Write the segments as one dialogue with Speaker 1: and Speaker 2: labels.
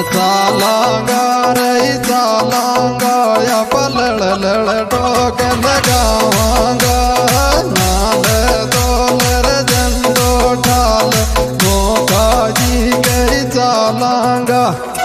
Speaker 1: चालांगा रही चालांगा या पलड़ लड़ टोक लगावांगा नाल दोलर झंडो ठाल मोका जी कई चालांगा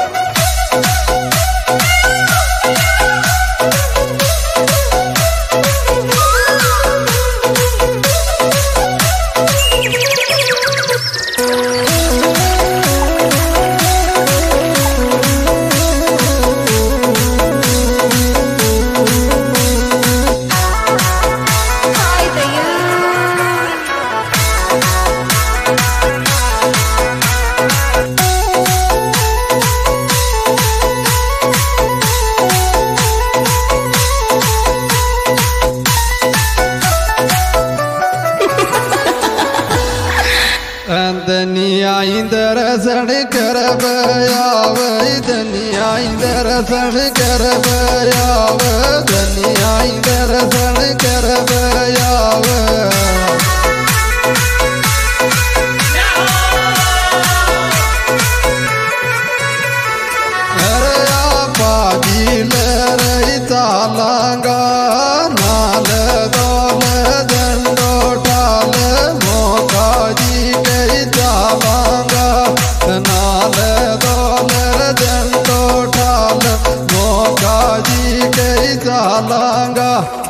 Speaker 1: दनिया इंदर सण कर बयाव दनिया इंदर सण कर बयाव दनिया इंदर सण कर बयाव अरे पाजी लरई चालांगा नाल दोल झंडो ठाल मोका जी चालांगा नाल दोलर झंडो ठाल मोका जी कई चालांगा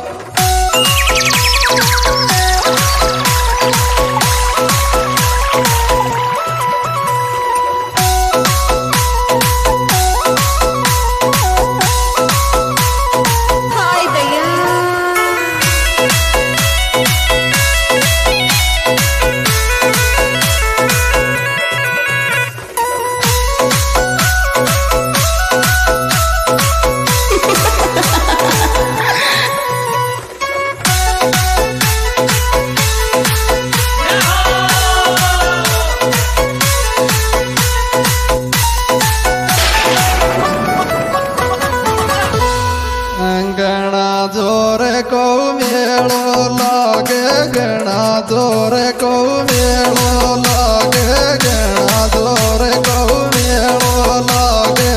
Speaker 1: जोर को मेलो लागे गणा जोर को मेलो लागे गणा जोर को मेलो लागे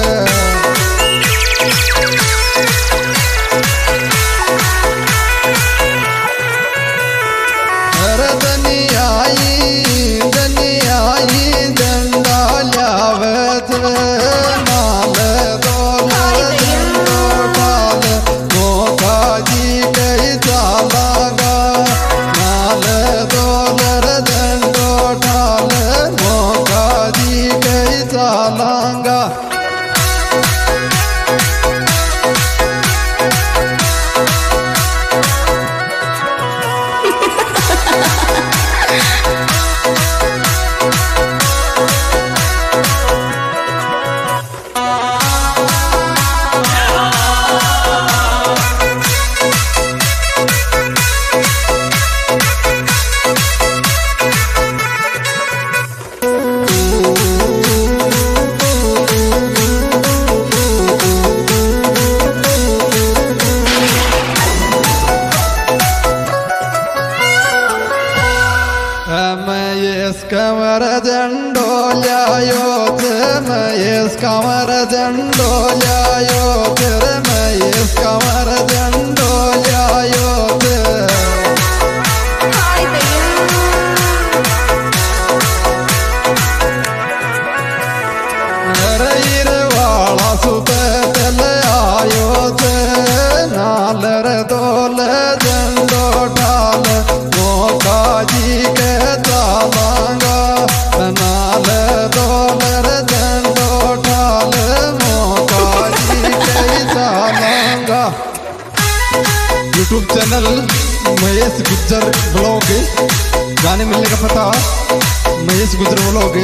Speaker 1: अरे दनियाई झंडा ल्यावत नाल दोलर झंडो ठाल मोका जी कई चालांगा नाल दोलर झंडो ठाल मोका जी कई चालांगा कमर झंडो ल्यायो महेश कमर झंडो ल्यायो तेरे महेश कमर झंडो ल्यायो वाला सुपतल आयो नालर दोल झंडो ठाल मोका जी के चालांगा नाल दोलर झंडो ठाल मोका जी के चालांगा। YouTube channel Mahesh Gujjar blog, गाने मिलने का पता महेश गुज्जर ब्लॉग।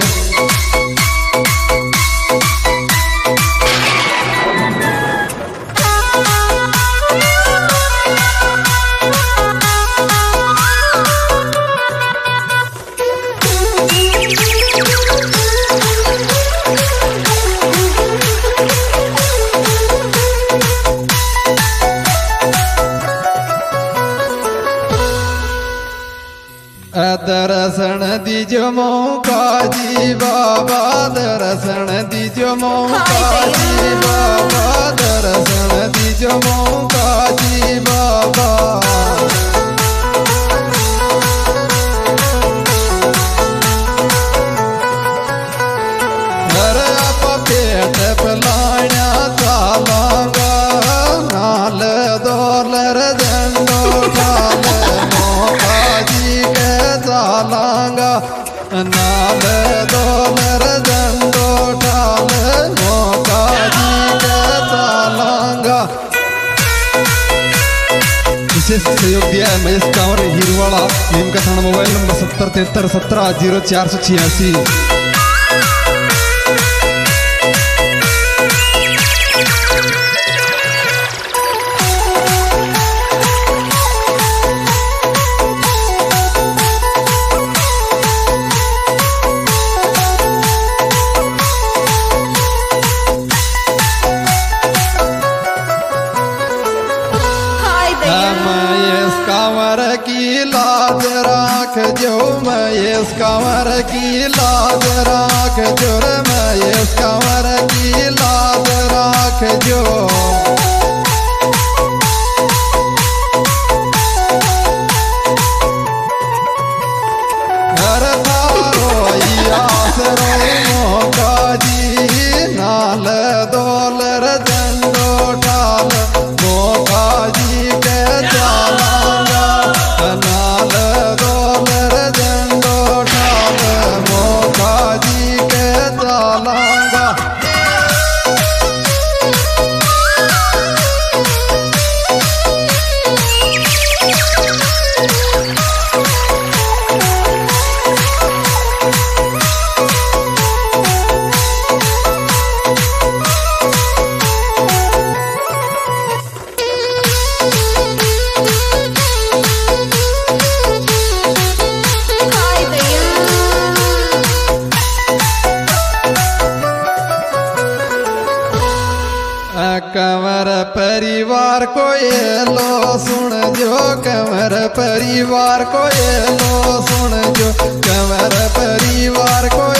Speaker 1: दर्शन दी दीजो मौका जी बाबा दर्शन दीजो मौका जी बाबा दर्शन दीजो मौका जी बाबा पेट पलाण्या चालांगा नाल डॉलर झंडो ठाल मौका जी के चालांगा नाल डॉलर झंडो ठाल मौका जी के चालांगा। विशेष सहयोग दिया है महेश कांवर हिरवाड़ा। इनका थाना मोबाइल नंबर 7073170486। महेश कांवर की लाज राख जो महेश कांवर की लाज राख जो रे महेश कांवर की लाज राख जो घर थारो आसरो मौका जी नाल डॉलर झंडो ठाल मौका जी के चालांगा नाल डॉलर झंडो ठाल मौका जी के चालांगा। कंवर परिवार को ये लो सुन जो कंवर परिवार को ये लो सुन जो कंवर परिवार को